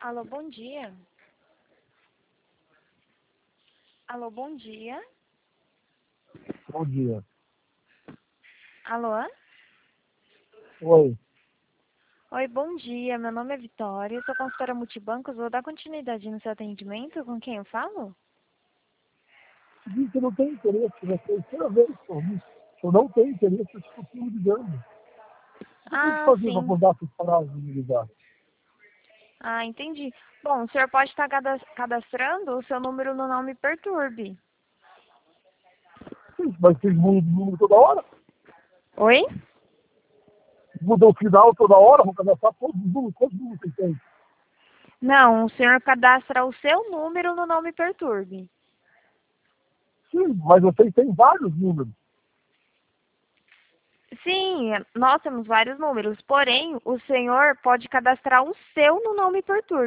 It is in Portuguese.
Alô, bom dia. Alô, bom dia. Bom dia. Alô? Oi. Oi, bom dia. Meu nome é Vitória, eu sou consultora multibancos. Vou dar continuidade no seu atendimento. Com quem eu falo? Seguinte, eu não tenho interesse, já foi a terceira vez que eu vi. Eu não tenho interesse, eu te continuo ligando. O que eu tenho que Ah, fazer para sim. mudar essa frase de me ligar? Ah, entendi. Bom, o senhor pode estar cadastrando o seu número no Não Me Perturbe. Sim, mas vocês mudam o número toda hora? Oi? Mudam o final toda hora? Vão cadastrar todos os números? Quantos números vocês têm? Não, o senhor cadastra o seu número no Não Me Perturbe. Sim, mas vocês têm vários números. Sim, nós temos vários números, porém, o senhor pode cadastrar o seu no Não Me Perturbe.